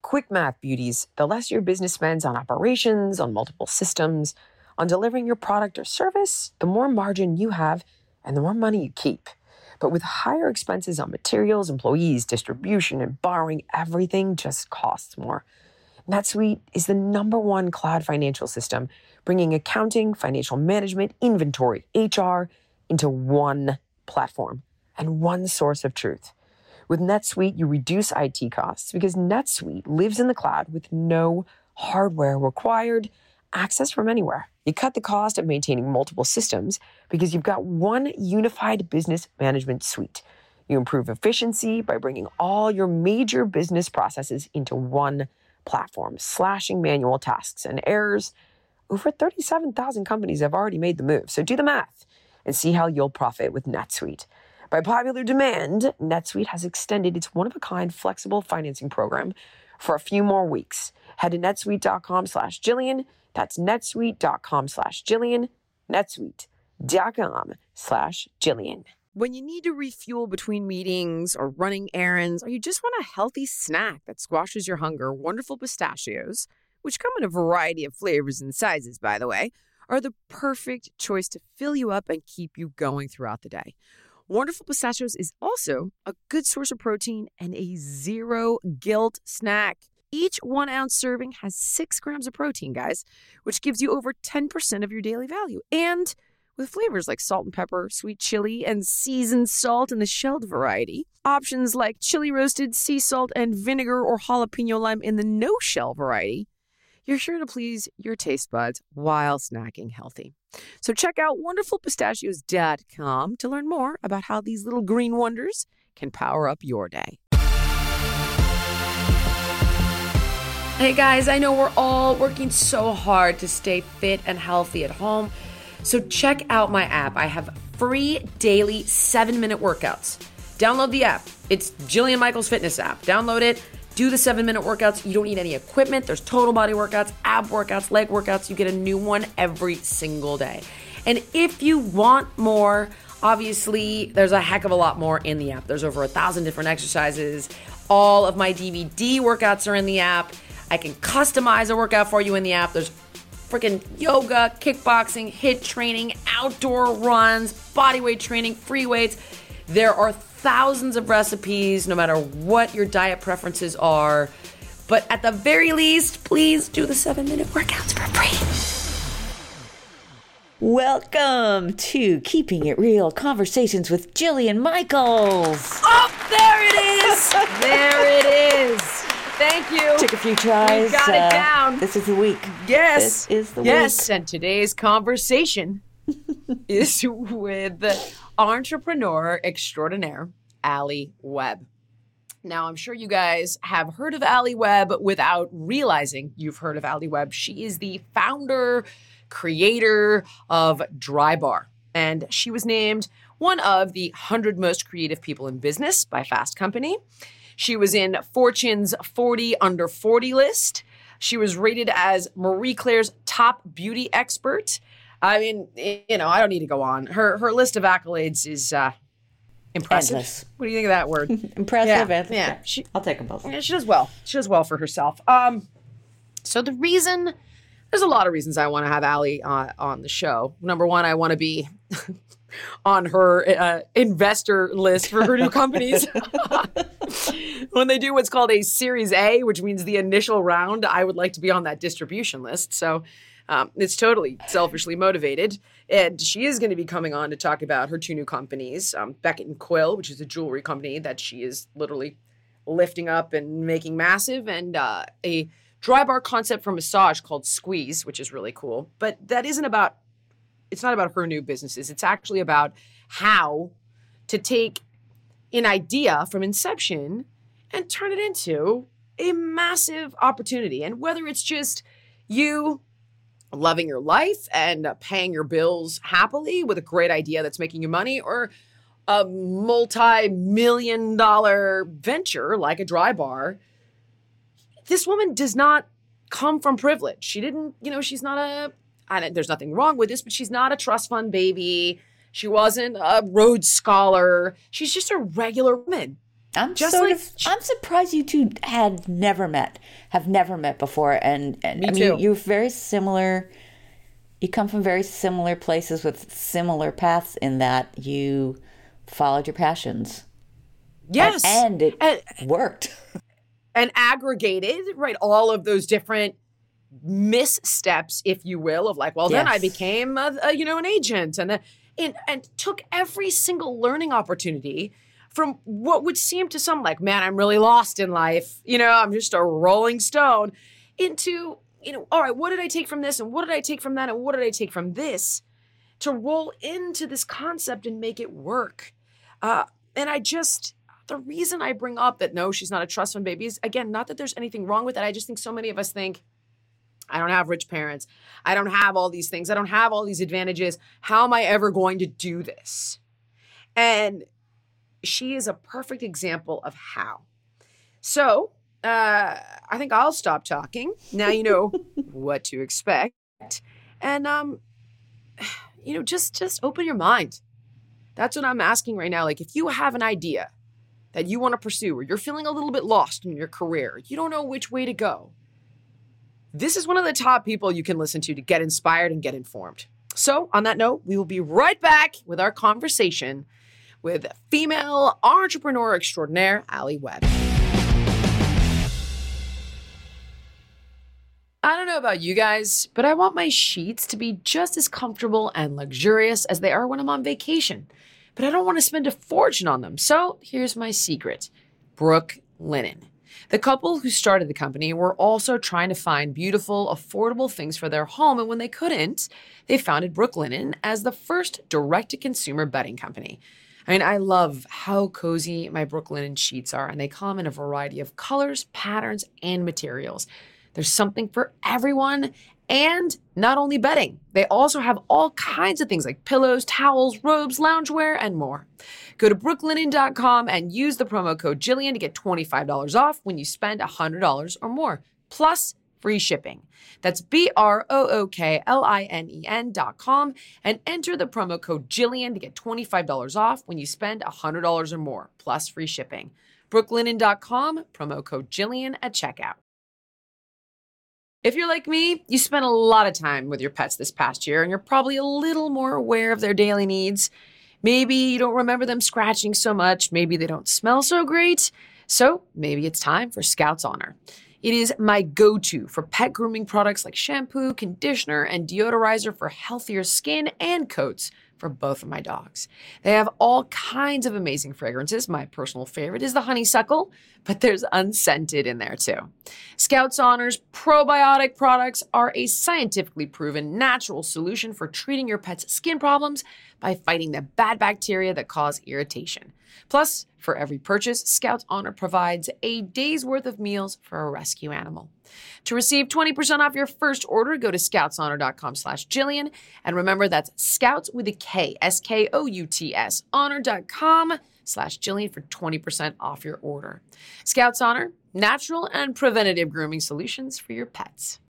quick math, beauties. The less your business spends on operations, on multiple systems, on delivering your product or service, the more margin you have and the more money you keep. But with higher expenses on materials, employees, distribution, and borrowing, everything just costs more. NetSuite is the #1 cloud financial system, bringing accounting, financial management, inventory, HR into one platform and one source of truth. With NetSuite, you reduce IT costs because NetSuite lives in the cloud with no hardware required, access from anywhere. You cut the cost of maintaining multiple systems because you've got one unified business management suite. You improve efficiency by bringing all your major business processes into one platform, slashing manual tasks and errors. Over 37,000 companies have already made the move, so do the math and see how you'll profit with NetSuite. By popular demand, NetSuite has extended its one-of-a-kind flexible financing program for a few more weeks. Head to netsuite.com/Jillian. That's netsuite.com/Jillian. netsuite.com/Jillian. When you need to refuel between meetings or running errands, or you just want a healthy snack that squashes your hunger, Wonderful Pistachios, which come in a variety of flavors and sizes, by the way, are the perfect choice to fill you up and keep you going throughout the day. Wonderful Pistachios is also a good source of protein and a zero-guilt snack. Each 1-ounce serving has 6 grams of protein, guys, which gives you over 10% of your daily value. And with flavors like salt and pepper, sweet chili, and seasoned salt in the shelled variety. Options like chili roasted, sea salt, and vinegar or jalapeno lime in the no-shell variety. You're sure to please your taste buds while snacking healthy. So check out wonderfulpistachios.com to learn more about how these little green wonders can power up your day. Hey guys, I know we're all working so hard to stay fit and healthy at home. So check out my app. I have free daily 7-minute workouts. Download the app. It's Jillian Michaels Fitness app. Download it. Do the 7-minute workouts. You don't need any equipment. There's total body workouts, ab workouts, leg workouts. You get a new one every single day. And if you want more, obviously, there's a heck of a lot more in the app. There's over 1,000 different exercises. All of my DVD workouts are in the app. I can customize a workout for you in the app. There's freaking yoga, kickboxing, HIIT training, outdoor runs, bodyweight training, free weights. There are thousands of recipes, no matter what your diet preferences are. But at the very least, please do the 7-minute workouts for free. Welcome to Keeping It Real Conversations with Jillian Michaels. Oh, there it is. There it is. Thank you. Took a few tries. We got it down. This is the week. Yes. This is the week. Yes, and today's conversation is with entrepreneur extraordinaire, Alli Webb. Now, I'm sure you guys have heard of Alli Webb without realizing you've heard of Alli Webb. She is the founder, creator of Drybar, and she was named one of the 100 most creative people in business by Fast Company. She was in Fortune's 40 Under 40 list. She was rated as Marie Claire's top beauty expert. I mean, you know, I don't need to go on. Her list of accolades is impressive. Endless. What do you think of that word? Impressive. Yeah. I'll take them both. Yeah, she does well. She does well for herself. So there's a lot of reasons I want to have Alli on the show. Number one, I want to be on her investor list for her new companies. When they do what's called a Series A, which means the initial round, I would like to be on that distribution list. So it's totally selfishly motivated. And she is going to be coming on to talk about her 2 new companies, Beckett and Quill, which is a jewelry company that she is literally lifting up and making massive, and a Drybar concept for massage called Squeeze, which is really cool. But it's not about her new businesses. It's actually about how to take an idea from inception and turn it into a massive opportunity. And whether it's just you loving your life and paying your bills happily with a great idea that's making you money, or a multi-million-dollar venture like a Drybar, this woman does not come from privilege. She didn't, she's not there's nothing wrong with this, but she's not a trust fund baby. She wasn't a Rhodes Scholar. She's just a regular woman I'm surprised you two have never met before. And Me I mean, too. you're very similar. You come from very similar places with similar paths in that you followed your passions. Yes. And it worked. And aggregated, right, all of those different missteps, if you will, of like, well, then I became an agent, and took every single learning opportunity from what would seem to some like, man, I'm really lost in life. I'm just a rolling stone, into, all right, what did I take from this? And what did I take from that? And what did I take from this to roll into this concept and make it work? The reason I bring up that, no, she's not a trust fund baby is, again, not that there's anything wrong with it. I just think so many of us think, I don't have rich parents. I don't have all these things. I don't have all these advantages. How am I ever going to do this? And she is a perfect example of how. So I think I'll stop talking. Now you know what to expect. And, just open your mind. That's what I'm asking right now. Like, if you have an idea that you want to pursue, or you're feeling a little bit lost in your career, you don't know which way to go, this is one of the top people you can listen to get inspired and get informed. So on that note, we will be right back with our conversation with female entrepreneur extraordinaire, Alli Webb. I don't know about you guys, but I want my sheets to be just as comfortable and luxurious as they are when I'm on vacation. But I don't want to spend a fortune on them. So here's my secret: Brooklinen. The couple who started the company were also trying to find beautiful, affordable things for their home, and when they couldn't, they founded Brooklinen as the first direct-to-consumer bedding company. I mean, I love how cozy my Brooklinen sheets are, and they come in a variety of colors, patterns, and materials. There's something for everyone. And not only bedding, they also have all kinds of things like pillows, towels, robes, loungewear, and more. Go to brooklinen.com and use the promo code Jillian to get $25 off when you spend $100 or more, plus free shipping. That's BROOKLINEN.com and enter the promo code Jillian to get $25 off when you spend $100 or more, plus free shipping. brooklinen.com, promo code Jillian at checkout. If you're like me, you spent a lot of time with your pets this past year, and you're probably a little more aware of their daily needs. Maybe you don't remember them scratching so much. Maybe they don't smell so great. So maybe it's time for Scout's Honor. It is my go-to for pet grooming products like shampoo, conditioner, and deodorizer for healthier skin and coats for both of my dogs. They have all kinds of amazing fragrances. My personal favorite is the honeysuckle, but there's unscented in there too. Scout's Honor's probiotic products are a scientifically proven natural solution for treating your pet's skin problems by fighting the bad bacteria that cause irritation. Plus, for every purchase, Scout's Honor provides a day's worth of meals for a rescue animal. To receive 20% off your first order, go to scoutshonor.com/Jillian. And remember, that's Scouts with a K, SKOUTS, honor.com/Jillian for 20% off your order. Scout's Honor, natural and preventative grooming solutions for your pets.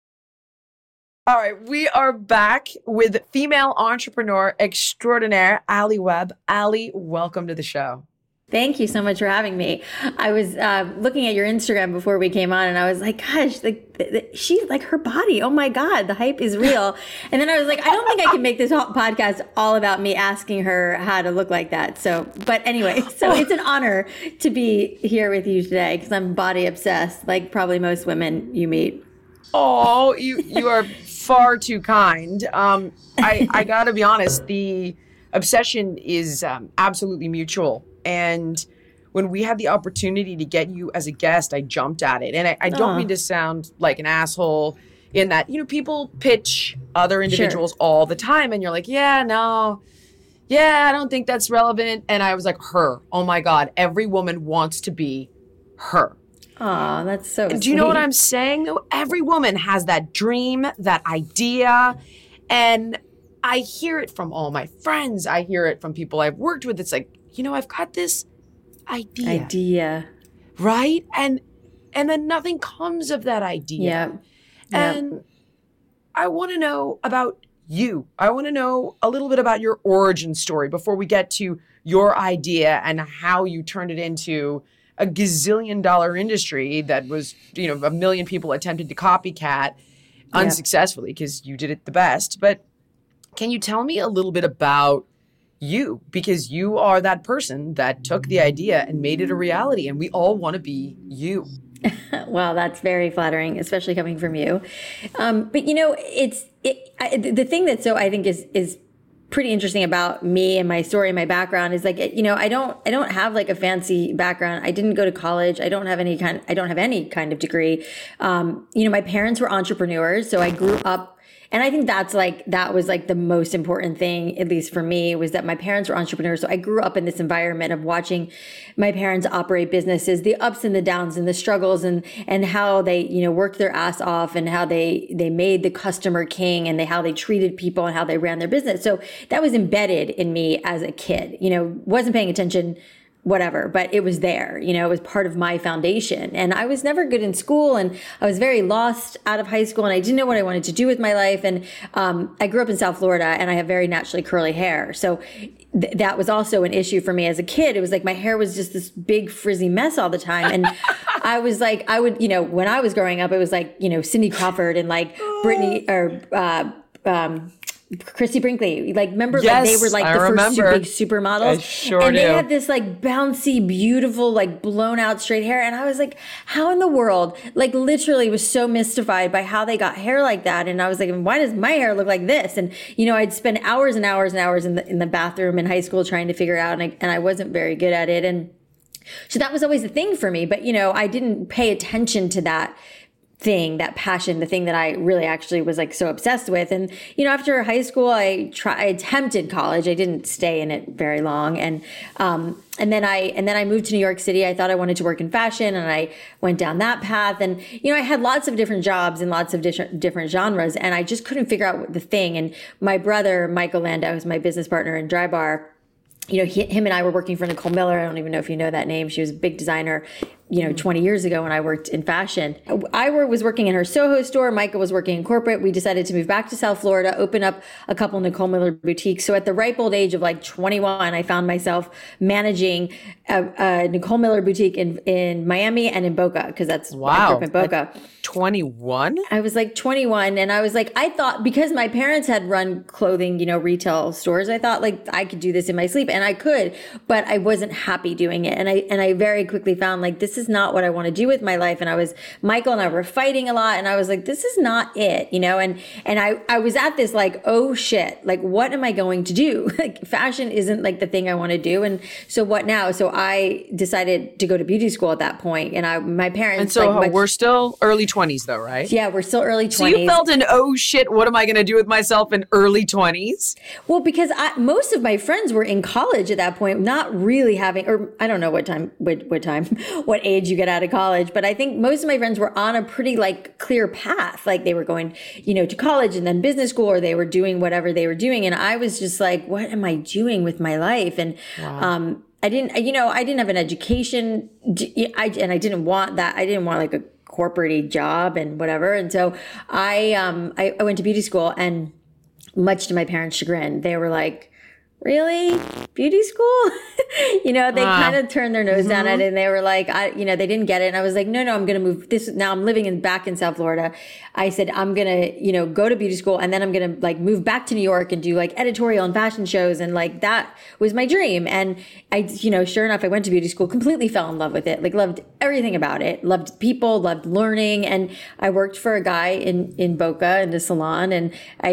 All right, we are back with female entrepreneur extraordinaire, Alli Webb. Alli, welcome to the show. Thank you so much for having me. I was looking at your Instagram before we came on, and I was like, gosh, she's like, her body, oh my God, the hype is real. And then I was like, I don't think I can make this whole podcast all about me asking her how to look like that. So, but anyway, so it's an honor to be here with you today because I'm body obsessed, like probably most women you meet. Oh, you are far too kind. I gotta be honest, the obsession is absolutely mutual. And when we had the opportunity to get you as a guest, I jumped at it. And I don't mean to sound like an asshole in that, people pitch other individuals all the time. And you're like, I don't think that's relevant. And I was like, her. Oh my God. Every woman wants to be her. Oh, that's so sweet. Do you know what I'm saying, though? Every woman has that dream, that idea. And I hear it from all my friends. I hear it from people I've worked with. It's like, I've got this idea. Right? And then nothing comes of that idea. Yeah. And I want to know about you. I want to know a little bit about your origin story before we get to your idea and how you turned it into a gazillion-dollar industry that was, a million people attempted to copycat unsuccessfully because you did it the best. But can you tell me a little bit about you? Because you are that person that took the idea and made it a reality, and we all want to be you. Well, that's very flattering, especially coming from you. But the thing that I think is pretty interesting about me and my story and my background is like, I don't have like a fancy background. I didn't go to college. I don't have any kind of degree. My parents were entrepreneurs, so I grew up. And I think that was like the most important thing, at least for me, was that my parents were entrepreneurs. So I grew up in this environment of watching my parents operate businesses, the ups and the downs and the struggles and how they, worked their ass off and how they made the customer king and how they treated people and how they ran their business. So that was embedded in me as a kid, wasn't paying attention, whatever, but it was there, it was part of my foundation. And I was never good in school, and I was very lost out of high school, and I didn't know what I wanted to do with my life. And I grew up in South Florida, and I have very naturally curly hair. So that was also an issue for me as a kid. It was like my hair was just this big frizzy mess all the time. And I was like, when I was growing up, it was like, Cindy Crawford and like Brittany or Christy Brinkley, like, remember, yes, they were like the first big supermodels. I sure and do. They had this like bouncy, beautiful, like blown out straight hair. And I was like, how in the world? Like, literally was so mystified by how they got hair like that. And I was like, why does my hair look like this? And, I'd spend hours and hours and hours in the bathroom in high school trying to figure it out. And I wasn't very good at it. And so that was always the thing for me. But, I didn't pay attention to that thing, that passion, the thing that I really actually was like so obsessed with. And, after high school, I attempted college. I didn't stay in it very long. And then I moved to New York City. I thought I wanted to work in fashion, and I went down that path. And, I had lots of different jobs and lots of different genres, and I just couldn't figure out the thing. And my brother, Michael Landau, who's my business partner in Drybar, him and I were working for Nicole Miller. I don't even know if you know that name. She was a big designer, 20 years ago when I worked in fashion. I was working in her Soho store. Michael was working in corporate. We decided to move back to South Florida, open up a couple Nicole Miller boutiques. So at the ripe old age of like 21, I found myself managing a Nicole Miller boutique in Miami and in Boca, because that's I grew up in Boca. 21? I was like 21, and I was like, I thought, because my parents had run clothing, retail stores, I thought like I could do this in my sleep, and I could, but I wasn't happy doing it. And I very quickly found like, this is not what I want to do with my life. And Michael and I were fighting a lot, and I was like, this is not it, and I was at this like, oh shit, like, what am I going to do? Like, fashion isn't like the thing I want to do. And so what now? So I decided to go to beauty school at that point. And my parents. And so we're still early 20s though, right? Yeah, we're still early 20s. So you felt an, oh shit, what am I going to do with myself in early 20s? Well, because most of my friends were in college at that point, not really having, or I don't know what age you get out of college, but I think most of my friends were on a pretty like clear path. Like, they were going, to college and then business school, or they were doing whatever they were doing. And I was just like, what am I doing with my life? And, I didn't have an education, and I didn't want that. I didn't want like a corporate job and whatever. And so I went to beauty school, and much to my parents' chagrin, they were like, really? Beauty school? They kind of turned their nose down at it, and they were like, they didn't get it. And I was like, no, I'm going to move now I'm living back in South Florida. I said, I'm going to, go to beauty school, and then I'm going to like move back to New York and do like editorial and fashion shows. And like, that was my dream. And I, sure enough, I went to beauty school, completely fell in love with it, like loved everything about it, loved people, loved learning. And I worked for a guy in Boca in the salon, and I,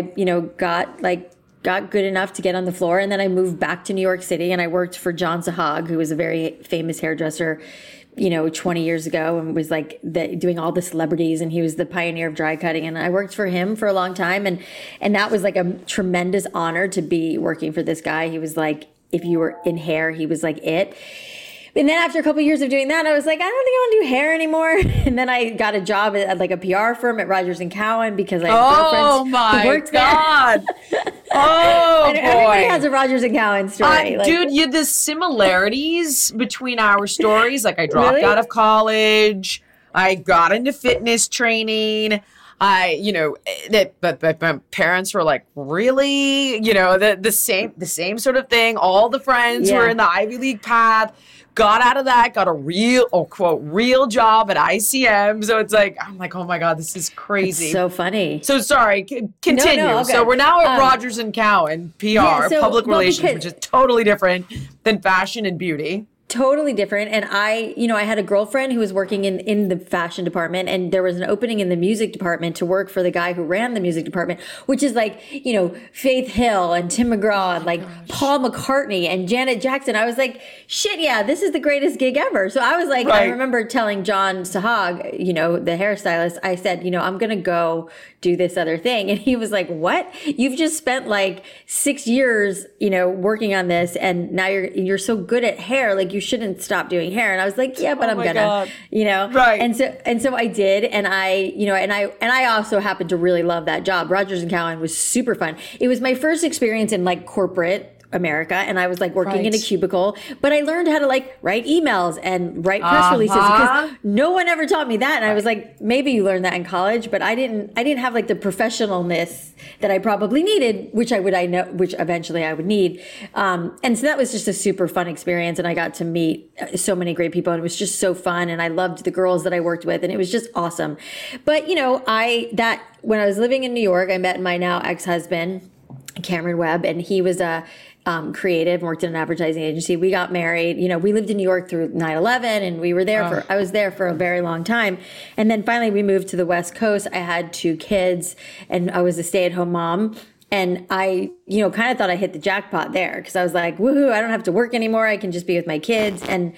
got good enough to get on the floor. And then I moved back to New York City, and I worked for John Sahag, who was a very famous hairdresser, 20 years ago, and was like doing all the celebrities. And he was the pioneer of dry cutting. And I worked for him for a long time. And that was like a tremendous honor to be working for this guy. He was like, if you were in hair, he was like it. And then after a couple of years of doing that, I was like, I don't think I want to do hair anymore. And then I got a job at like a PR firm at Rogers & Cowan, because I have girlfriends who worked God. there. Oh, boy. Everybody has a Rogers & Cowan story. Dude, the similarities between our stories, like I dropped Really? out of college, I got into fitness training, But my parents were like, really? The same sort of thing. All the friends were in the Ivy League path. Got out of that, got a real job at ICM. So it's like, I'm like, oh my God, this is crazy. It's so funny. So sorry, continue. No, so we're now at Rogers & Cowan, PR, public relations, which is totally different than fashion and beauty. Totally different. And I had a girlfriend who was working in the fashion department, and there was an opening in the music department to work for the guy who ran the music department, which is like, Faith Hill and Tim McGraw and like Paul McCartney and Janet Jackson. I was like, shit, yeah, this is the greatest gig ever. So I was like, I remember telling John Sahag, the hairstylist, I said, I'm going to go do this other thing. And he was like, what? You've just spent like 6 years, working on this, and now you're so good at hair. Like, you shouldn't stop doing hair. And I was like, yeah, but I'm gonna, Right. And so I did. And I also happened to really love that job. Rogers & Cowan was super fun. It was my first experience in like corporate America, and I was like working in a cubicle, but I learned how to like write emails and write press releases because no one ever taught me that. And I was like, maybe you learned that in college, but I didn't have like the professionalness that I probably needed, which eventually I would need. And so that was just a super fun experience, and I got to meet so many great people, and it was just so fun, and I loved the girls that I worked with, and it was just awesome. But when I was living in New York, I met my now ex-husband, Cameron Webb, and he was a creative, worked in an advertising agency. We got married. We lived in New York through 9/11, and we were there I was there for a very long time. And then finally we moved to the West Coast. I had 2 kids, and I was a stay-at-home mom. And I, kind of thought I hit the jackpot there, because I was like, woohoo, I don't have to work anymore. I can just be with my kids. And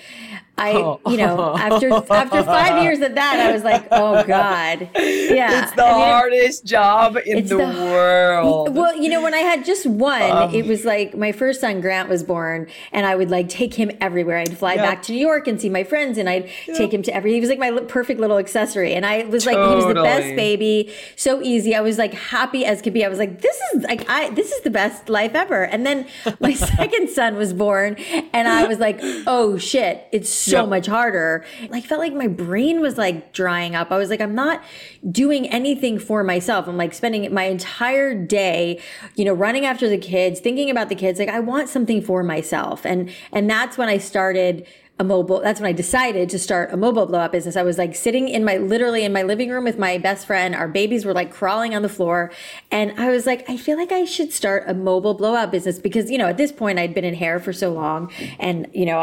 after 5 years of that, I was like, oh God. Yeah. It's the hardest job in the world. Well, when I had just one, it was like my first son, Grant, was born, and I would like take him everywhere. I'd fly back to New York and see my friends, and I'd take him to he was like my perfect little accessory. And I was like, he was the best baby. So easy. I was like happy as could be. I was like, this is the best life ever. And then my second son was born, and I was like, oh shit, it's so much harder. I felt like my brain was like drying up. I was like, I'm not doing anything for myself. I'm like spending my entire day, running after the kids, thinking about the kids. Like, I want something for myself. And that's when I started that's when I decided to start a mobile blow up business. I was like sitting literally in my living room with my best friend. Our babies were like crawling on the floor. And I was like, I feel like I should start a mobile blow up business, because, at this point I'd been in hair for so long. And,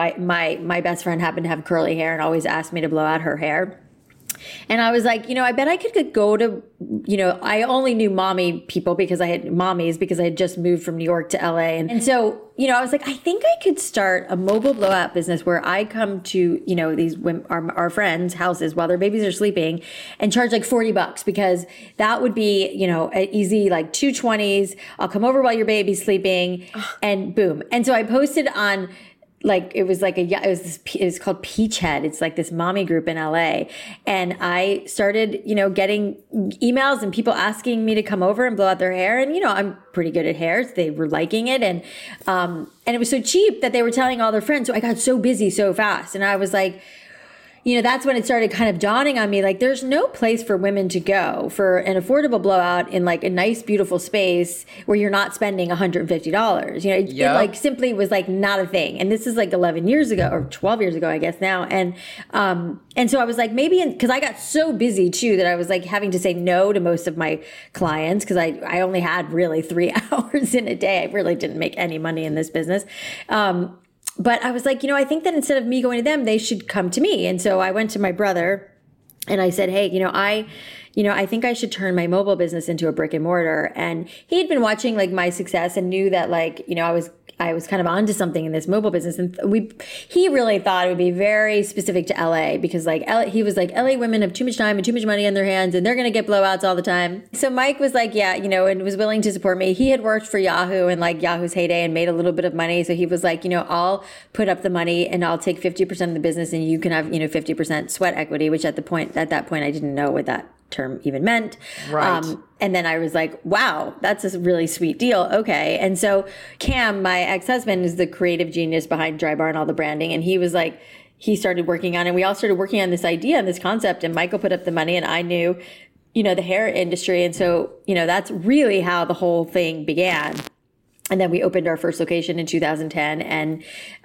my best friend happened to have curly hair and always asked me to blow out her hair. And I was like, I bet I could go to, I only knew mommy people because I had just moved from New York to LA. And so, I was like, I think I could start a mobile blowout business where I come to, these women, our friends' houses while their babies are sleeping, and charge like $40, because that would be, an easy like 220s. I'll come over while your baby's sleeping, and boom. And so I posted on, it was called Peachhead. It's like this mommy group in LA. And I started, getting emails and people asking me to come over and blow out their hair. And, I'm pretty good at hair. So they were liking it. And it was so cheap that they were telling all their friends. So I got so busy so fast. And I was like, that's when it started kind of dawning on me, like, there's no place for women to go for an affordable blowout in like a nice, beautiful space where you're not spending $150. It like simply was like not a thing. And this is like 11 years ago or 12 years ago, I guess now. And so I was like, maybe, because I got so busy too that I was like having to say no to most of my clients, because I only had really 3 hours in a day. I really didn't make any money in this business. But I was like, I think that instead of me going to them, they should come to me. And so I went to my brother and I said, hey, I think I should turn my mobile business into a brick and mortar. And he had been watching like my success and knew that I was kind of onto something in this mobile business. And he really thought it would be very specific to LA, because he was like, LA women have too much time and too much money on their hands, and they're going to get blowouts all the time. So Mike was like, yeah, and was willing to support me. He had worked for Yahoo and like Yahoo's heyday and made a little bit of money. So he was like, I'll put up the money and I'll take 50% of the business, and you can have, 50% sweat equity, which at that point, I didn't know what that term even meant. Right. And then I was like, wow, that's a really sweet deal. Okay. And so Cam, my ex-husband, is the creative genius behind Drybar and all the branding. And he was like, he started working on it. We all started working on this idea and this concept, and Michael put up the money, and I knew, the hair industry. And so, that's really how the whole thing began. And then we opened our first location in 2010. And,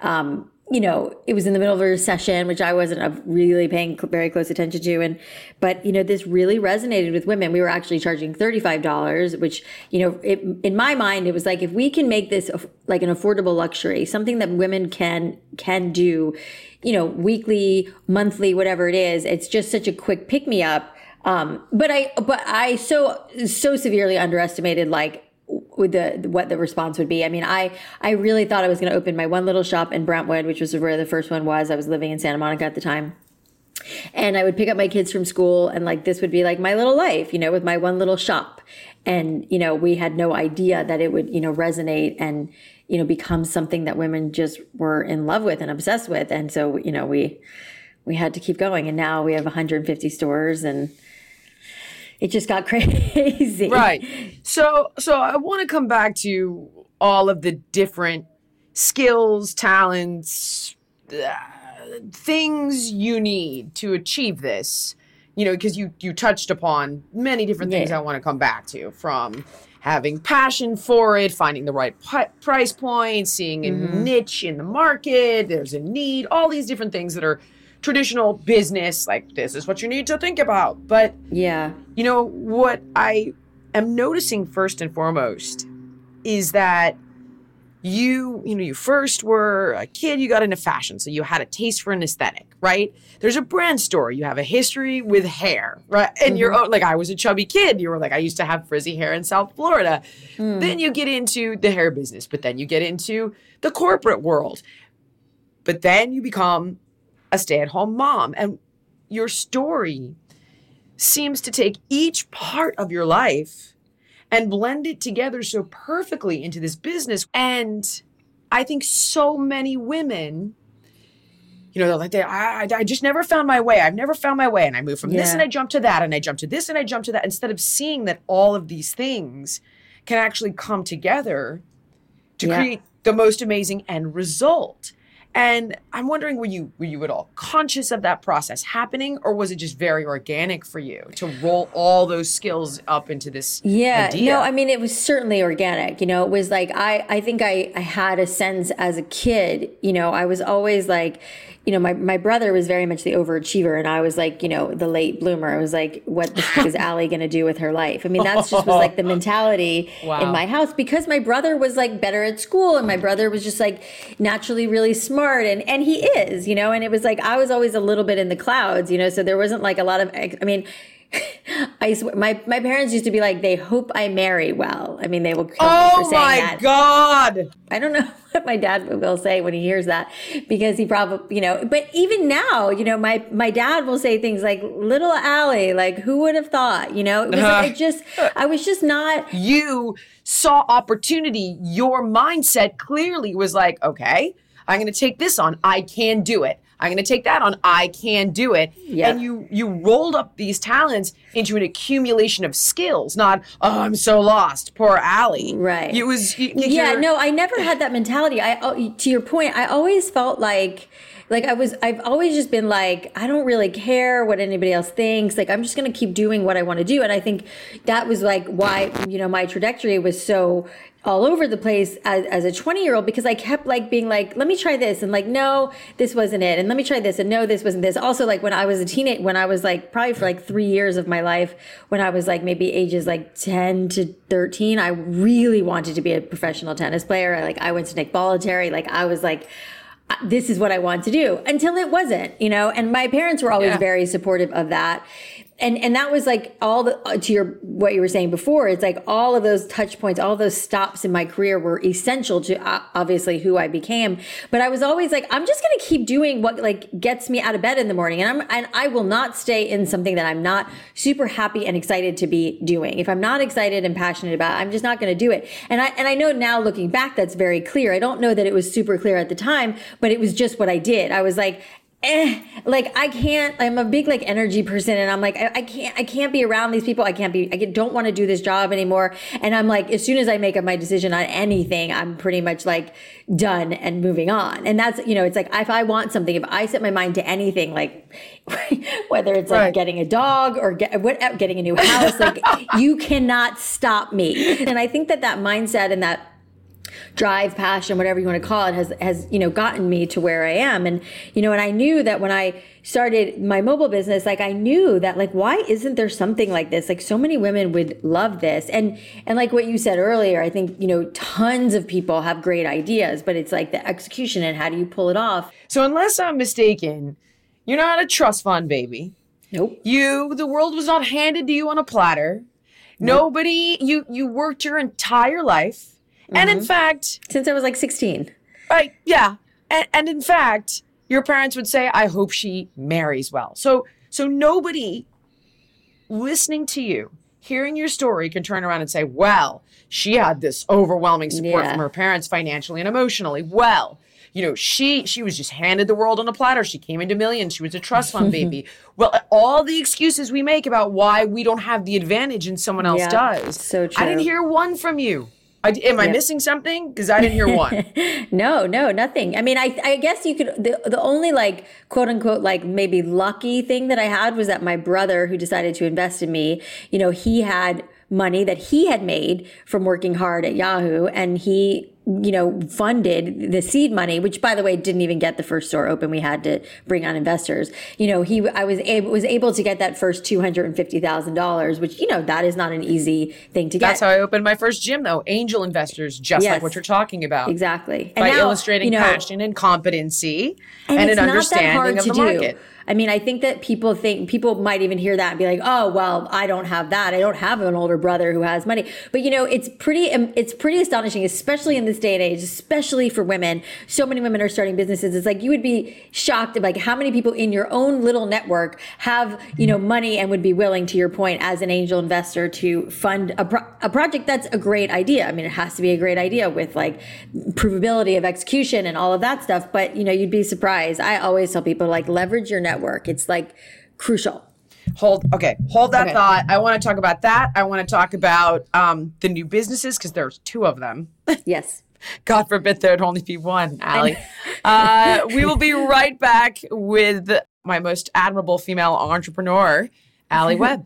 it was in the middle of a recession, which I wasn't really paying very close attention to. But this really resonated with women. We were actually charging $35, which, in my mind, it was like, if we can make this like an affordable luxury, something that women can do, weekly, monthly, whatever it is, it's just such a quick pick me up. But I so severely underestimated with what the response would be. I mean, I really thought I was going to open my one little shop in Brentwood, which was where the first one was. I was living in Santa Monica at the time. And I would pick up my kids from school and this would be like my little life, with my one little shop. And, we had no idea that it would, resonate and, become something that women just were in love with and obsessed with. And so, we had to keep going. And now we have 150 stores and it just got crazy. Right. So I want to come back to all of the different skills, talents, things you need to achieve this, because you touched upon many different things I want to come back to, from having passion for it, finding the right price point, seeing a niche in the market, there's a need, all these different things that are traditional business, this is what you need to think about. But what I am noticing first and foremost is that you first were a kid, you got into fashion, so you had a taste for an aesthetic, right? There's a brand story, you have a history with hair, right? And you're I was a chubby kid, you were I used to have frizzy hair in South Florida. Then you get into the hair business, but then you get into the corporate world. But then you become a stay-at-home mom. And your story seems to take each part of your life and blend it together so perfectly into this business. And I think so many women, they're like, I just never found my way. I've never found my way. And I moved from this and I jumped to that and I jumped to this and I jumped to that. Instead of seeing that all of these things can actually come together to create the most amazing end result. And I'm wondering, were you at all conscious of that process happening, or was it just very organic for you to roll all those skills up into this idea? No, I mean, it was certainly organic. It was I think I had a sense as a kid, I was always my brother was very much the overachiever, and I was the late bloomer. I was what the fuck is Allie going to do with her life? I mean, that's just was the mentality in my house, because my brother was better at school, and my brother was just naturally really smart. And he is, and it was I was always a little bit in the clouds, so there wasn't a lot of, I mean, I swear, my parents used to be they hope I marry well. I mean, they will kill me for saying that. Oh my God. I don't know what my dad will say when he hears that, because he probably, but even now, my dad will say things like, little Allie, who would have thought, it was I was just not. You saw opportunity. Your mindset clearly was okay, I'm going to take this on. I can do it. I'm going to take that on. I can do it. Yep. And you rolled up these talents into an accumulation of skills, not, I'm so lost. Poor Allie. Right. It was. No, I never had that mentality. To your point, I always felt I've always just been I don't really care what anybody else thinks. I'm just going to keep doing what I want to do. And I think that was why, my trajectory was so all over the place as a 20-year-old, because I kept being let me try this. And no, this wasn't it. And let me try this. And no, this wasn't this. Also, when I was a teenage, when I was probably for 3 years of my life, when I was maybe ages 10 to 13, I really wanted to be a professional tennis player. I went to Nick Bollettieri. I was this is what I want to do, until it wasn't, and my parents were always very supportive of that. And that was all to what you were saying before. It's all of those touch points, all of those stops in my career were essential to obviously who I became. But I was always I'm just going to keep doing what gets me out of bed in the morning. And I will not stay in something that I'm not super happy and excited to be doing. If I'm not excited and passionate about it, I'm just not going to do it. And I know now, looking back, that's very clear. I don't know that it was super clear at the time, but it was just what I did. I was like I'm a big like energy person, and I'm like, I can't be around these people. I don't want to do this job anymore. And I'm like, as soon as I make up my decision on anything, I'm pretty much like done and moving on. And that's, it's like, if I want something, if I set my mind to anything, like whether it's like getting a dog or getting a new house, like you cannot stop me. And I think that mindset and that drive, passion, whatever you want to call it, has gotten me to where I am. And and I knew that when I started my mobile business, like I knew that like, why isn't there something like this? Like so many women would love this. And like what you said earlier, I think tons of people have great ideas, but it's like the execution and how do you pull it off? So unless I'm mistaken, you're not a trust fund baby. Nope. The world was not handed to you on a platter. Nope. Nobody, you worked your entire life. And in fact, since I was like 16. Right. Yeah. And in fact, your parents would say, I hope she marries well. So nobody listening to you, hearing your story can turn around and say, well, she had this overwhelming support from her parents financially and emotionally. Well, she was just handed the world on a platter. She came into millions. She was a trust fund baby. Well, all the excuses we make about why we don't have the advantage and someone else does. So true. I didn't hear one from you. Am I missing something? Because I didn't hear one. No, nothing. I mean, I guess you could, the only like, quote unquote, like maybe lucky thing that I had was that my brother who decided to invest in me, he had money that he had made from working hard at Yahoo, and he funded the seed money, which by the way didn't even get the first store open. We had to bring on investors. I was able to get that first $250,000, which that is not an easy thing to get. That's how I opened my first gym, though. Angel investors, just like what you're talking about. Exactly. By illustrating passion and competency and an understanding of the market. I mean, I think that people might even hear that and be like, oh, well, I don't have that. I don't have an older brother who has money. But, it's pretty astonishing, especially in this day and age, especially for women. So many women are starting businesses. It's like you would be shocked at like how many people in your own little network have, money and would be willing, to your point, as an angel investor to fund a project that's a great idea. I mean, it has to be a great idea with like provability of execution and all of that stuff. But, you'd be surprised. I always tell people like leverage your network. It's like crucial. Hold that thought. I want to talk about that. I want to talk about the new businesses because there's two of them. Yes. God forbid there'd only be one, Allie. We will be right back with my most admirable female entrepreneur, Allie Webb.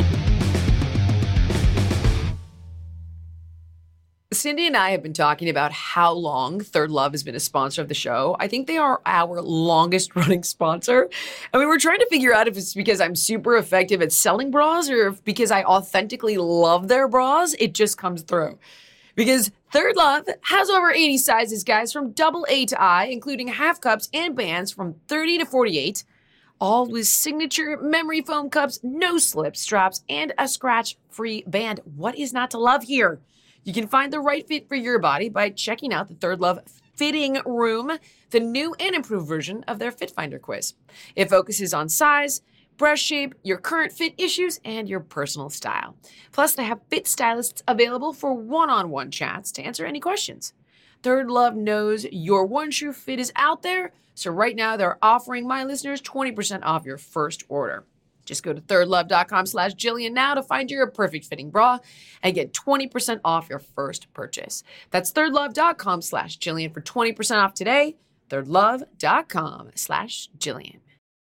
Cindy and I have been talking about how long Third Love has been a sponsor of the show. I think they are our longest running sponsor. And we were trying to figure out if it's because I'm super effective at selling bras or if because I authentically love their bras, it just comes through. Because Third Love has over 80 sizes, guys, from AA to I, including half cups and bands from 30 to 48, all with signature memory foam cups, no slip straps, and a scratch-free band. What is not to love here? You can find the right fit for your body by checking out the Third Love Fitting Room, the new and improved version of their Fit Finder quiz. It focuses on size, breast shape, your current fit issues, and your personal style. Plus, they have fit stylists available for one-on-one chats to answer any questions. Third Love knows your one true fit is out there, so right now they're offering my listeners 20% off your first order. Just go to thirdlove.com/Jillian now to find your perfect fitting bra and get 20% off your first purchase. That's thirdlove.com/Jillian for 20% off today. thirdlove.com/Jillian.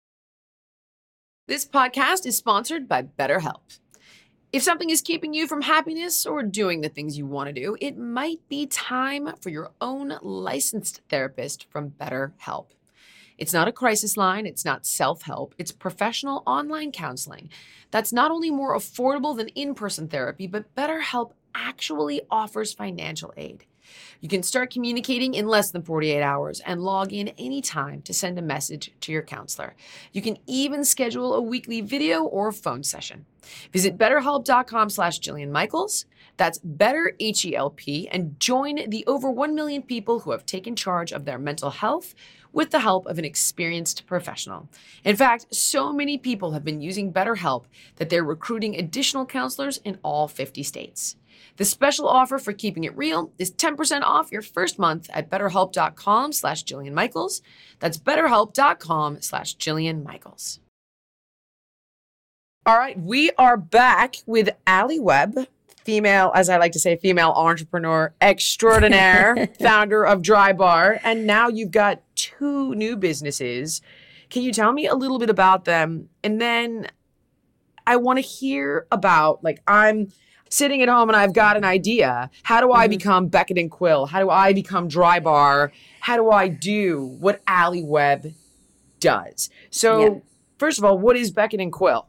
This podcast is sponsored by BetterHelp. If something is keeping you from happiness or doing the things you want to do, it might be time for your own licensed therapist from BetterHelp. It's not a crisis line, it's not self-help, it's professional online counseling that's not only more affordable than in-person therapy, but BetterHelp actually offers financial aid. You can start communicating in less than 48 hours and log in anytime to send a message to your counselor. You can even schedule a weekly video or phone session. Visit betterhelp.com/Jillian Michaels. That's BetterHelp and join the over 1 million people who have taken charge of their mental health with the help of an experienced professional. In fact, so many people have been using BetterHelp that they're recruiting additional counselors in all 50 states. The special offer for Keeping It Real is 10% off your first month at betterhelp.com/Jillian Michaels. That's betterhelp.com/Jillian Michaels. All right, we are back with Alli Webb, female, as I like to say, female entrepreneur extraordinaire, founder of Drybar. And now you've got 2 new businesses. Can you tell me a little bit about them? And then I want to hear about, like, I'm sitting at home and I've got an idea. How do I become Beckett and Quill? How do I become Drybar? How do I do what Alli Webb does? So first of all, what is Beckett and Quill?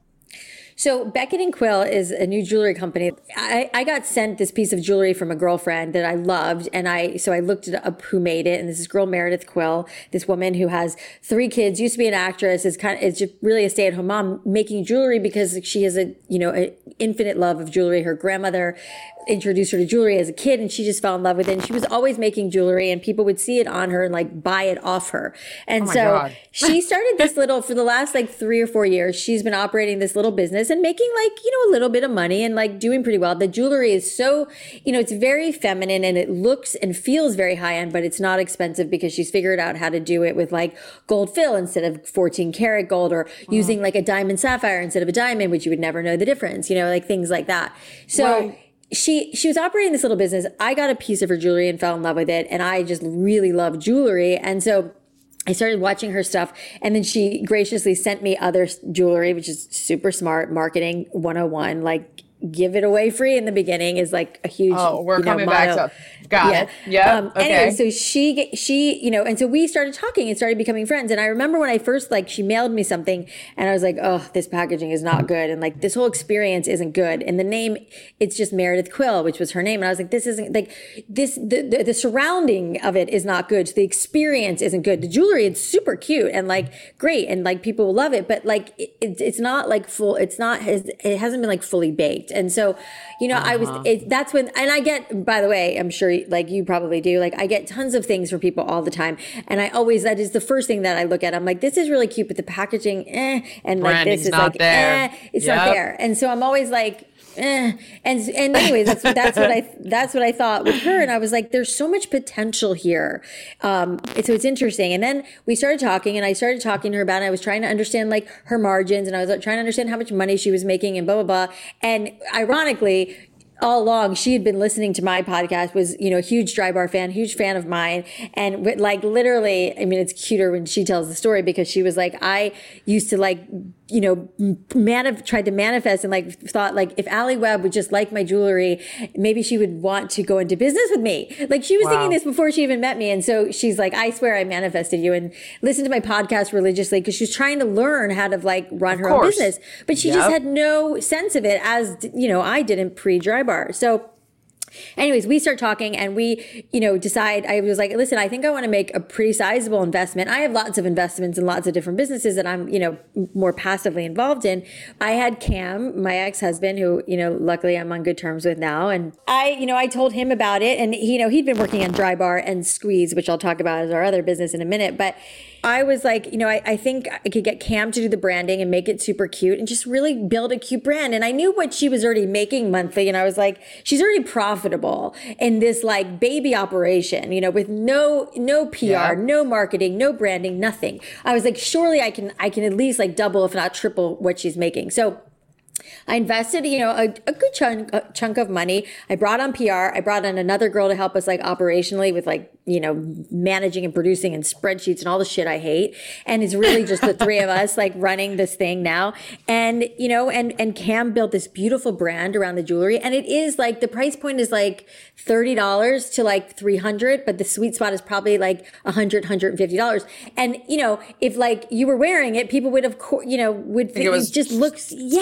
So Beckett and Quill is a new jewelry company. I got sent this piece of jewelry from a girlfriend that I loved, and I looked it up who made it, and this is girl Meredith Quill, this woman who has 3 kids, used to be an actress, is just really a stay-at-home mom making jewelry because she has an infinite love of jewelry. Her grandmother introduced her to jewelry as a kid, and she just fell in love with it. And she was always making jewelry, and people would see it on her and like buy it off her. And so she started this little, for the last like 3 or 4 years, she's been operating this little business and making like, a little bit of money and like doing pretty well. The jewelry is so, it's very feminine and it looks and feels very high end, but it's not expensive because she's figured out how to do it with like gold fill instead of 14 karat gold, or using like a diamond sapphire instead of a diamond, which you would never know the difference, like things like that. So she was operating this little business. I got a piece of her jewelry and fell in love with it. And I just really love jewelry. And so I started watching her stuff, and then she graciously sent me other jewelry, which is super smart marketing 101. Like, give it away free in the beginning is like a huge, we're coming back to, got it. Yeah. Okay. Anyway, so she, and so we started talking and started becoming friends. And I remember when I first, like, she mailed me something and I was like, oh, this packaging is not good. And like, this whole experience isn't good. And the name, it's just Meredith Quill, which was her name. And I was like, this isn't like this, the surrounding of it is not good. So the experience isn't good. The jewelry, it's super cute and like great. And like people will love it, but like, it's not like full, it hasn't been like fully baked. And so, that's when, and I get, by the way, I'm sure like you probably do, like I get tons of things from people all the time. And that is the first thing that I look at. I'm like, this is really cute, but the packaging, and like branding's this is not like, there. It's not there. And so I'm always like, And anyways, that's what I thought with her. And I was like, there's so much potential here. So it's interesting. And then we started talking, and I started talking to her about it. I was trying to understand like her margins, and I was trying to understand how much money she was making and blah, blah, blah. And ironically, all along, she had been listening to my podcast, was, a huge Drybar fan, huge fan of mine. And like literally, I mean, it's cuter when she tells the story, because she was like, I used to like, tried to manifest and like thought like if Alli Webb would just like my jewelry, maybe she would want to go into business with me. Like she was thinking this before she even met me. And so she's like, I swear I manifested you, and listened to my podcast religiously because she was trying to learn how to like run her own business. But she just had no sense of it, as, I didn't pre-Drybar. So anyways, we start talking, and we, decide, I was like, listen, I think I want to make a pretty sizable investment. I have lots of investments in lots of different businesses that I'm, more passively involved in. I had Cam, my ex-husband, who, luckily I'm on good terms with now. And I told him about it, and, he'd been working on Drybar and Squeeze, which I'll talk about as our other business in a minute. But I was like, I think I could get Cam to do the branding and make it super cute and just really build a cute brand. And I knew what she was already making monthly. And I was like, she's already profitable in this like baby operation, with no PR, no marketing, no branding, nothing. I was like, surely I can at least like double, if not triple, what she's making. So I invested, a good chunk of money. I brought on PR. I brought on another girl to help us like operationally with like, managing and producing and spreadsheets and all the shit I hate. And it's really just the 3 of us like running this thing now. And, and Cam built this beautiful brand around the jewelry. And it is like, the price point is like $30 to like $300, but the sweet spot is probably like $100, $150. And, if like you were wearing it, people would have, would think it just looks, yes, $5,000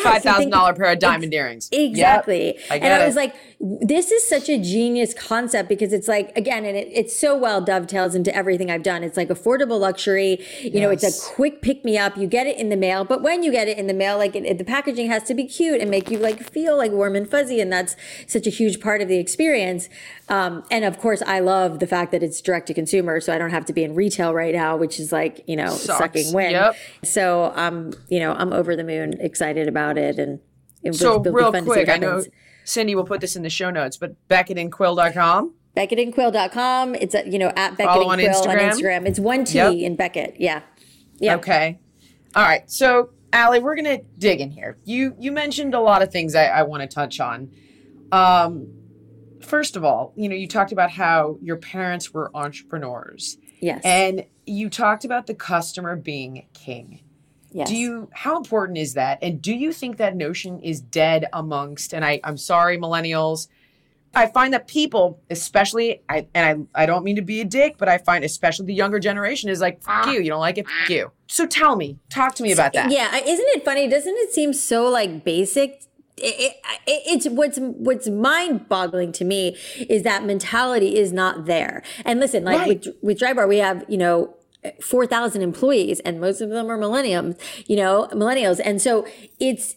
think pair of diamond earrings. Exactly. Yep, I get and I it. was like, this is such a genius concept because it's like, again, and it so well dovetails into everything I've done. It's like affordable luxury. You know, it's a quick pick me up. You get it in the mail, but when you get it in the mail, like the packaging has to be cute and make you like feel like warm and fuzzy. And that's such a huge part of the experience. And of course, I love the fact that it's direct to consumer. So I don't have to be in retail right now, which is like, you know, sucking wind. Yep. So you know, I'm over the moon excited about it. And so real quick, I know Cindy will put this in the show notes, but BeckettandQuill.com. BeckettandQuill.com. It's at, you know, at Beckett Follow and on Quill Instagram. on Instagram. It's one T in Beckett. Yeah. Okay. All right. So Allie, we're gonna dig in here. You mentioned a lot of things I want to touch on. First of all, you know, you talked about how your parents were entrepreneurs. Yes. And you talked about the customer being king. Yes. How important is that? And do you think that notion is dead amongst, and I'm sorry, millennials, I find that people, especially, I don't mean to be a dick, but I find especially the younger generation is like, fuck you, you don't like it, fuck you. So talk to me about that. Yeah. Isn't it funny? Doesn't it seem so like basic? It's what's mind-boggling to me is that mentality is not there. And listen, like with Drybar, we have, you know, 4,000 employees and most of them are millennials. And so it's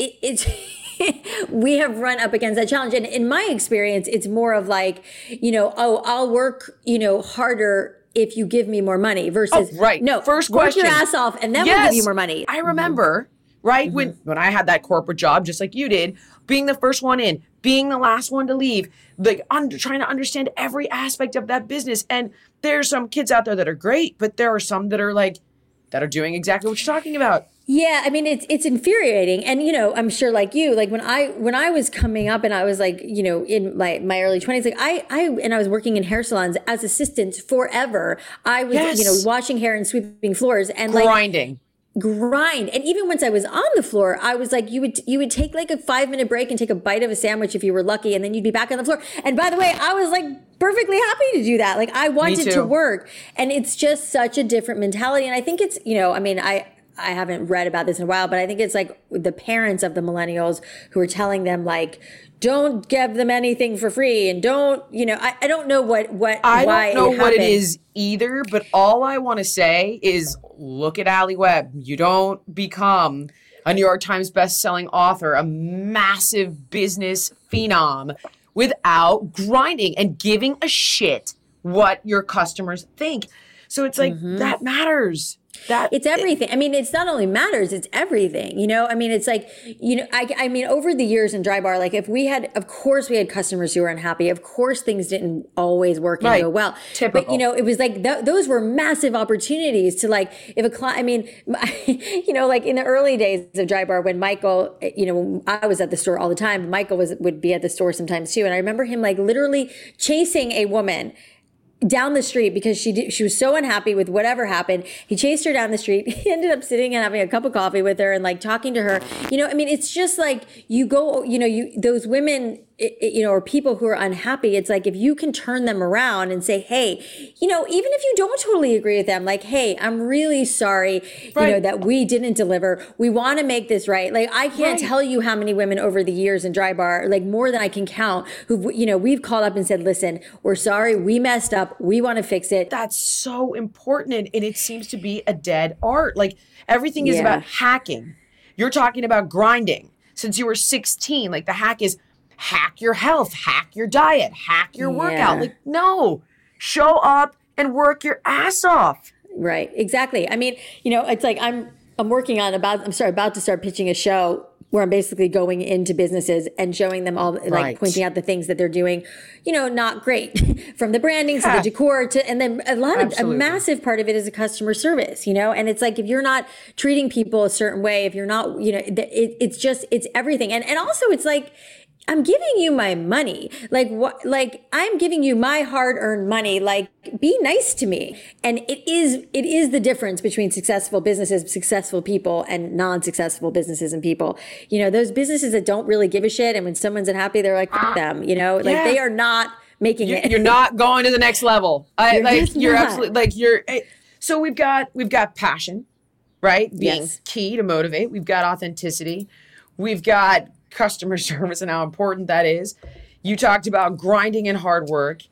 we have run up against that challenge. And in my experience, it's more of like, you know, oh, I'll work, you know, harder if you give me more money versus no, first work question. your ass off and then we'll give you more money. I remember, right, when I had that corporate job, just like you did, being the first one in, being the last one to leave, like trying to understand every aspect of that business. And there's some kids out there that are great, but there are some that are like, that are doing exactly what you're talking about. Yeah, I mean it's infuriating, and you know I'm sure like you, like when I was coming up and I was like, you know, in my early 20s, like I was working in hair salons as assistant forever. I was you know, washing hair and sweeping floors and grinding. And even once I was on the floor, I was like, you would take like a 5-minute break and take a bite of a sandwich if you were lucky, and then you'd be back on the floor. And by the way, I was like perfectly happy to do that. Like I wanted to work, and it's just such a different mentality. And I think it's, you know, I mean, I haven't read about this in a while, but I think it's like the parents of the millennials who are telling them like, don't give them anything for free and don't, you know, I don't know why don't know what it is either, but all I want to say is look at Allie Webb. You don't become a New York Times bestselling author, a massive business phenom without grinding and giving a shit what your customers think. So it's like, that matters. It's everything. I mean, it's not only matters, it's everything. You know, I mean, it's like, you know, I mean, over the years in Drybar, like of course we had customers who were unhappy. Of course things didn't always work and go well. Typical. But, you know, it was like, those were massive opportunities to like, if a client, I mean, you know, like in the early days of Drybar when Michael, you know, I was at the store all the time, Michael would be at the store sometimes too. And I remember him like literally chasing a woman down the street because she was so unhappy with whatever happened. He chased her down the street. He ended up sitting and having a cup of coffee with her and like talking to her. You know, I mean, it's just like you go, you know, those women, you know, or people who are unhappy, it's like if you can turn them around and say, hey, you know, even if you don't totally agree with them, like, hey, I'm really sorry, you know, that we didn't deliver. We want to make this right. Like, I can't tell you how many women over the years in Drybar, like more than I can count, who, you know, we've called up and said, listen, we're sorry, we messed up. We want to fix it. That's so important. And it seems to be a dead art. Like everything is about hacking. You're talking about grinding since you were 16. Like the hack is hack your health, hack your diet, hack your workout. Like, no, show up and work your ass off. Right. Exactly. I mean, you know, it's like I'm working on about to start pitching a show where I'm basically going into businesses and showing them all, like pointing out the things that they're doing, you know, not great from the branding to the decor to, and then a massive part of it is a customer service, you know, and it's like, if you're not treating people a certain way, if you're not, you know, it's everything. And also it's like, I'm giving you my money. Like what, like I'm giving you my hard-earned money. Like be nice to me. And it is the difference between successful businesses, successful people and non-successful businesses and people. You know, those businesses that don't really give a shit. And when someone's unhappy, they're like, fuck them, you know, like they are not making it. You're not going to the next level. You're absolutely like so we've got passion, right? Being key to motivate. We've got authenticity. We've got customer service and how important that is. You talked about grinding and hard work.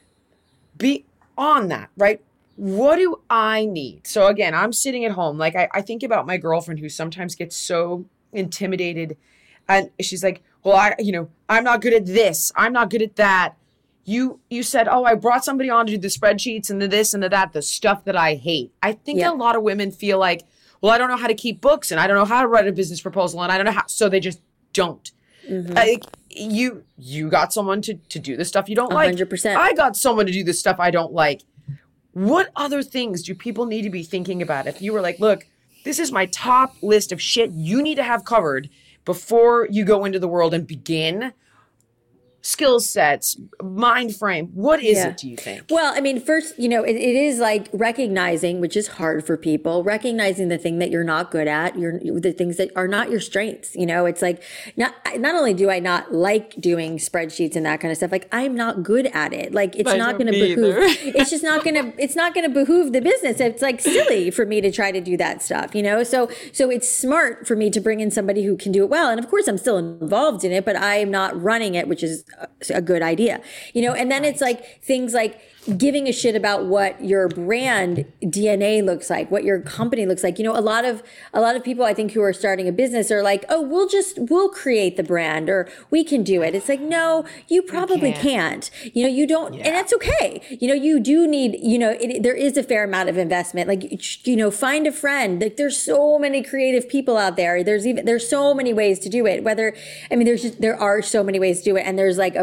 Be on that, right? What do I need? So again, I'm sitting at home. Like I think about my girlfriend who sometimes gets so intimidated, and she's like, well, I'm not good at this. I'm not good at that. You said, oh, I brought somebody on to do the spreadsheets and the this and the that, the stuff that I hate. I think a lot of women feel like, well, I don't know how to keep books and I don't know how to write a business proposal and I don't know how. So they just don't. Mm-hmm. You got someone to do the stuff you don't 100%. Like. I got someone to do the stuff I don't like. What other things do people need to be thinking about? If you were like, look, this is my top list of shit you need to have covered before you go into the world and begin. Skill sets, mind frame. What is it, do you think? Well, I mean, first, it is like recognizing, which is hard for people, recognizing the thing that you're not good at, the things that are not your strengths. It's like, not only do I not like doing spreadsheets and that kind of stuff, like I'm not good at it. Like it's not going to behoove, it's just not going to behoove the business. It's like silly for me to try to do that stuff, So it's smart for me to bring in somebody who can do it well. And of course I'm still involved in it, but I'm not running it, which is a good idea, and then it's like things like giving a shit about what your brand DNA looks like, what your company looks like. A lot of people I think who are starting a business are like, oh, we'll create the brand or we can do it. It's like, no, you probably can't. You don't, and that's okay. You do need, there is a fair amount of investment. Like, find a friend. Like there's so many creative people out there. There's so many ways to do it. There are so many ways to do it. And there's like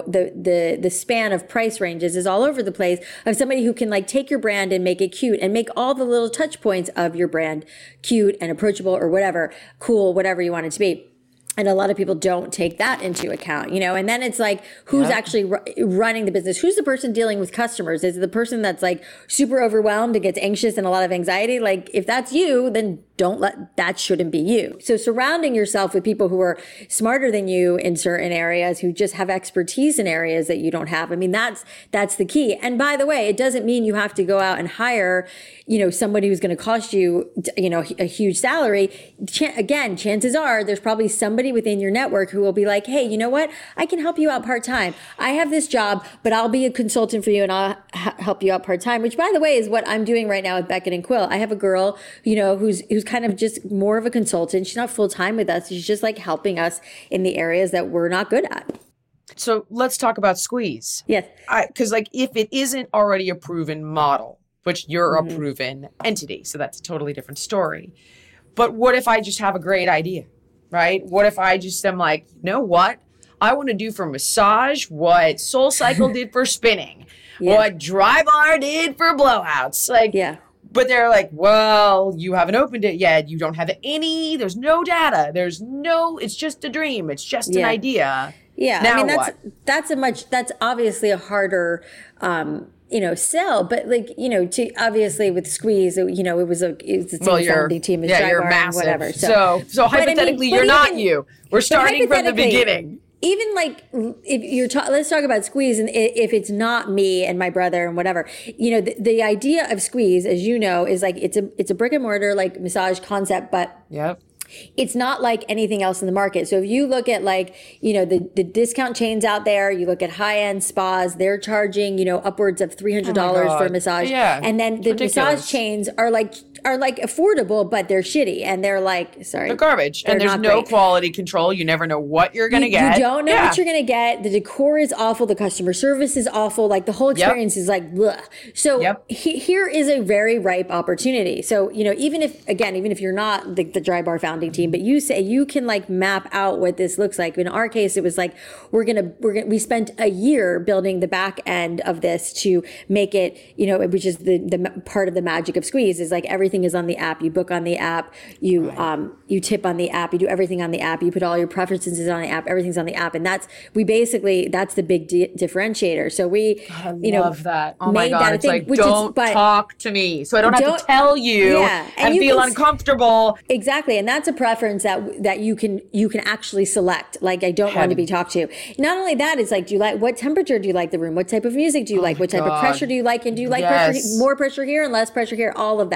the span of price ranges is all over the place of somebody who can like take your brand and make it cute and make all the little touch points of your brand cute and approachable or whatever, cool, whatever you want it to be. And a lot of people don't take that into account, and then it's like, who's actually running the business? Who's the person dealing with customers? Is it the person that's like super overwhelmed and gets anxious and a lot of anxiety? Like if that's you, then that shouldn't be you. So surrounding yourself with people who are smarter than you in certain areas, who just have expertise in areas that you don't have. I mean, that's the key. And by the way, it doesn't mean you have to go out and hire, somebody who's going to cost you, a huge salary. Again, chances are there's probably somebody within your network who will be like, hey, you know what? I can help you out part-time. I have this job, but I'll be a consultant for you and I'll help you out part-time, which by the way is what I'm doing right now with Beckett and Quill. I have a girl, who's kind of just more of a consultant. She's not full-time with us. She's just like helping us in the areas that we're not good at. So let's talk about Squeeze. Yes. Because if it isn't already a proven model, which you're a proven entity, so that's a totally different story. But what if I just have a great idea, right? What if I just am like, you know what? I want to do for massage what SoulCycle did for spinning, what Drybar did for blowouts. But they're like, well, you haven't opened it yet. You don't have there's no data. It's just a dream. It's just an idea. Yeah. Now that's obviously a harder, sell, but to obviously with Squeeze, it's a founding team, it's you're Drybar massive. And whatever. So hypothetically, you're not you. We're starting from the beginning. Even like if you're let's talk about Squeeze, and if it's not me and my brother and whatever, the idea of Squeeze, as you know, is like it's a brick and mortar like massage concept, but it's not like anything else in the market. So if you look at the discount chains out there, you look at high-end spas, they're charging, upwards of $300 for a massage. Yeah, and then the massage chains are like affordable, but they're shitty. And they're like, they're garbage. And there's no quality control. You never know what you're going to get. You don't know what you're going to get. The decor is awful. The customer service is awful. Like the whole experience is like, bleh. So here is a very ripe opportunity. So, even if you're not the Drybar founding team, but you say you can like map out what this looks like. In our case, it was like, we spent a year building the back end of this to make it, which is the part of the magic of Squeeze is like everything is on the app. You book on the app, you tip on the app, you do everything on the app, you put all your preferences on the app, everything's on the app. And that's the big differentiator. So I love that. Oh my God. It's like, don't talk to me. So I don't have to tell you and feel uncomfortable. Exactly. And that's a preference that you can actually select. Like, I don't want to be talked to. Not only that, it's like, what temperature do you like the room? What type of music do you like? What type of pressure do you like? And do you like more pressure here and less pressure here? All of that stuff.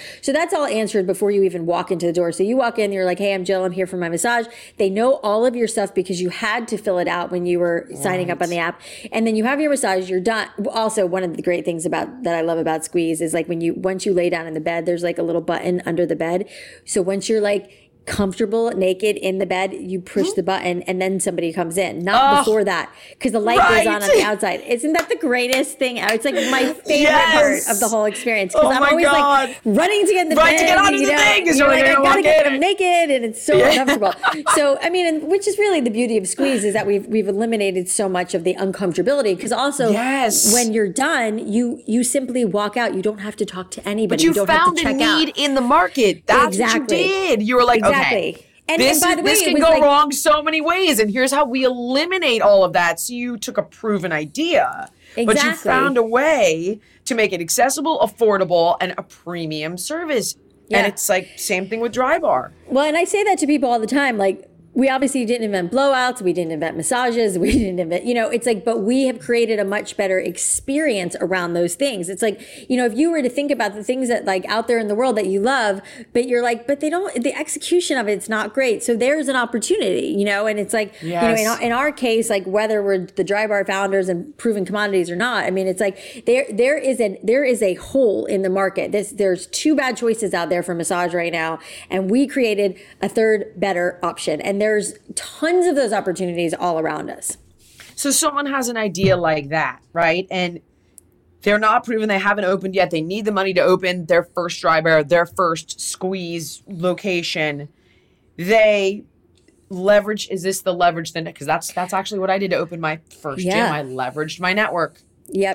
So that's all answered before you even walk into the door. So you walk in, you're like, hey, I'm Jill, I'm here for my massage. They know all of your stuff because you had to fill it out when you were signing up on the app. And then you have your massage, you're done. Also, one of the great things that I love about Squeeze is like once you lay down in the bed, there's like a little button under the bed. So once you're like comfortable naked in the bed, you push the button and then somebody comes in, not before that, because the light goes on the outside. Isn't that the greatest thing ever? It's like my favorite part of the whole experience, because I'm always like running to get in the bed, to get onto the thing, because you're like, I gotta get them naked, and it's so uncomfortable. So I mean, and which is really the beauty of Squeeze, is that we've eliminated so much of the uncomfortability, because also when you're done, you simply walk out. You don't have to talk to anybody. But you don't found have to a check need out. in the market. That's what you did. You were like, exactly. Okay, and by the way, this can go wrong so many ways, and here's how we eliminate all of that. So you took a proven idea, but you found a way to make it accessible, affordable, and a premium service. Yeah. And it's like same thing with Drybar. Well, and I say that to people all the time, like, we obviously didn't invent blowouts. We didn't invent massages. We didn't invent, it's like, but we have created a much better experience around those things. It's like, if you were to think about the things that like out there in the world that you love, but you're like, but the execution of it's not great. So there's an opportunity, and it's like, in our case, like whether we're the Drybar founders and proven commodities or not, I mean, it's like there is a hole in the market. There's two bad choices out there for massage right now. And we created a third better option. And there's tons of those opportunities all around us. So someone has an idea like that, right? And they're not proven, they haven't opened yet. They need the money to open their first Drybar, their first Squeeze location. They leverage, is this the leverage then? Because that's actually what I did to open my first gym. I leveraged my network. Yep.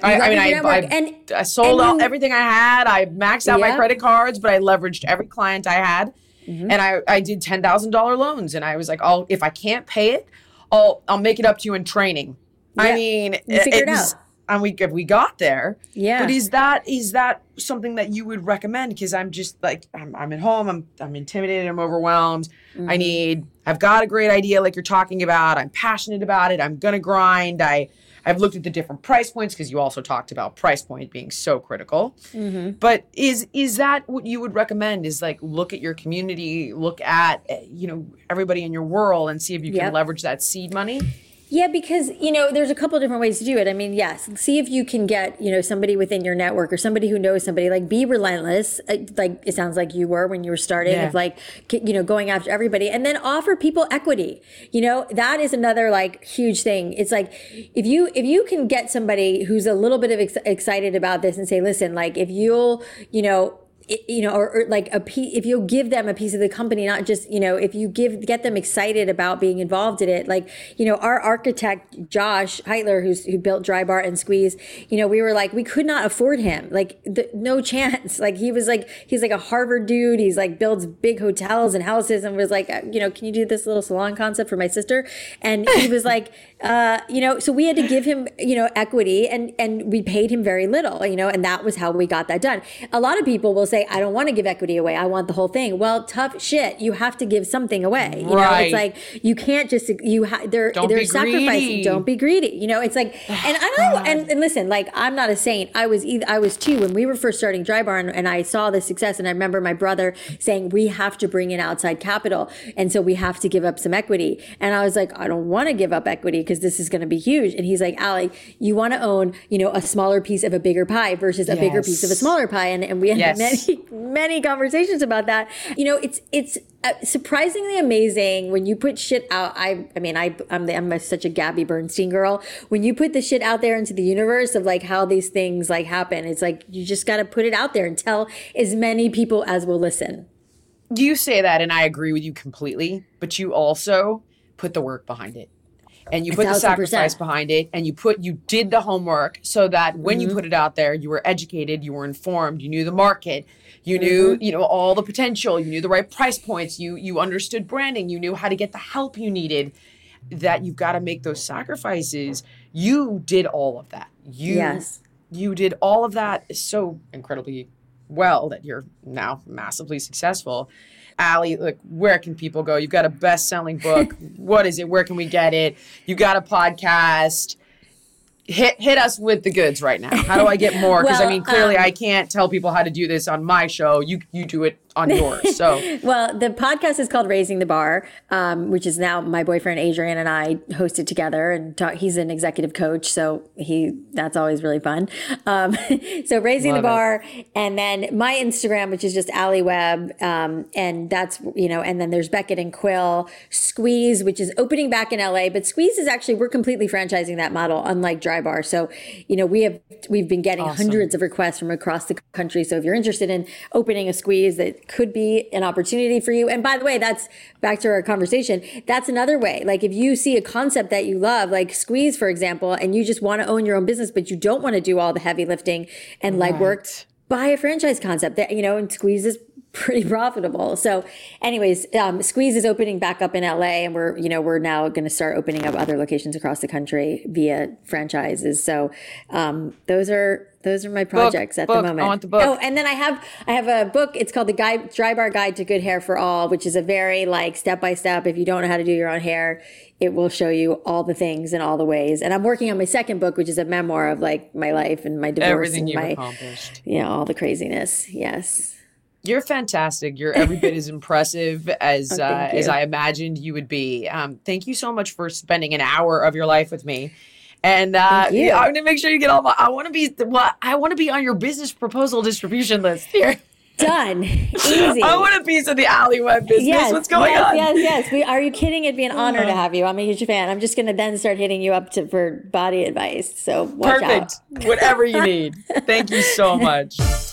I sold everything I had. I maxed out my credit cards, but I leveraged every client I had. Mm-hmm. And I did $10,000 loans, and I was like, if I can't pay it, I'll make it up to you in training. Yeah. I mean, you figured it out. And we got there. Yeah. But is that something that you would recommend? Because I'm just like, I'm at home, I'm intimidated, I'm overwhelmed. Mm-hmm. I've got a great idea like you're talking about. I'm passionate about it. I'm gonna grind. I've looked at the different price points, because you also talked about price point being so critical. Mm-hmm. But is that what you would recommend, is like look at your community, look at, everybody in your world, and see if you can leverage that seed money? Yeah, because, there's a couple of different ways to do it. I mean, yes, see if you can get, somebody within your network or somebody who knows somebody, like be relentless. Like it sounds like you were when you were starting, of like, going after everybody, and then offer people equity. That is another like huge thing. It's like, if you can get somebody who's a little bit of excited about this and say, listen, like if you'll, or like if you'll give them a piece of the company, not just, if you get them excited about being involved in it, like, our architect, Josh Heitler, who built Drybar and Squeeze, we were like, we could not afford him. Like no chance. Like he's like a Harvard dude. He's like builds big hotels and houses, and was like, can you do this little salon concept for my sister? And he was like, so we had to give him, equity, and we paid him very little, and that was how we got that done. A lot of people will say, I don't want to give equity away. I want the whole thing. Well, tough shit. You have to give something away. It's like, you can't just, they're sacrificing. Don't be greedy. It's like, and listen, like, I'm not a saint. I was too, when we were first starting Drybar, and I saw the success, and I remember my brother saying, we have to bring in outside capital. And so we have to give up some equity. And I was like, I don't want to give up equity, because this is going to be huge. And he's like, Allie, you want to own, a smaller piece of a bigger pie versus a bigger piece of a smaller pie. And we had many conversations about that. It's surprisingly amazing when you put shit out. I'm such a Gabby Bernstein girl. When you put the shit out there into the universe of like how these things like happen, it's like, you just got to put it out there and tell as many people as will listen. You say that, and I agree with you completely, but you also put the work behind it. And you put the sacrifice behind it, and you did the homework so that when you put it out there, you were educated, you were informed, you knew the market, you knew, all the potential, you knew the right price points, you understood branding, you knew how to get the help you needed. That you've got to make those sacrifices. You did all of that. You did all of that so incredibly well that you're now massively successful. Allie, like, where can people go? You've got a best-selling book. What is it? Where can we get it? You got a podcast. hit us with the goods right now. How do I get more? Because Well, I mean, clearly I can't tell people how to do this on my show. You do it on yours. So Well, the podcast is called Raising the Bar, which is now my boyfriend Adrian and I hosted together, and he's an executive coach, so that's always really fun. So Raising the Bar, and then my Instagram, which is just Allie Webb, and that's and then there's Beckett and Quill, Squeeze, which is opening back in LA, but Squeeze is actually, we're completely franchising that model, unlike Dry Bar. So we've been getting hundreds of requests from across the country. So if you're interested in opening a Squeeze, that could be an opportunity for you. And by the way, that's back to our conversation. That's another way. Like if you see a concept that you love, like Squeeze, for example, and you just want to own your own business, but you don't want to do all the heavy lifting and legwork, buy a franchise concept that, and Squeeze is pretty profitable. So anyways, Squeeze is opening back up in LA, and we're now going to start opening up other locations across the country via franchises. So those are my projects at the moment. I want the book. Oh, and then I have a book. It's called The Dry Bar Guide to Good Hair for All, which is a very step by step. If you don't know how to do your own hair, it will show you all the things and all the ways. And I'm working on my second book, which is a memoir of my life and my divorce, everything and you've my accomplished. all the craziness. Yes. You're fantastic. You're every bit as impressive as I imagined you would be. Thank you so much for spending an hour of your life with me. And I'm going to make sure you get all I want to be on your business proposal distribution list here. Done. Easy. I want a piece of the Allie Webb business. Yes, What's going on? Yes. Are you kidding? It'd be an honor to have you. I'm a huge fan. I'm just going to then start hitting you up for body advice. So watch out. Perfect. Whatever you need. Thank you so much.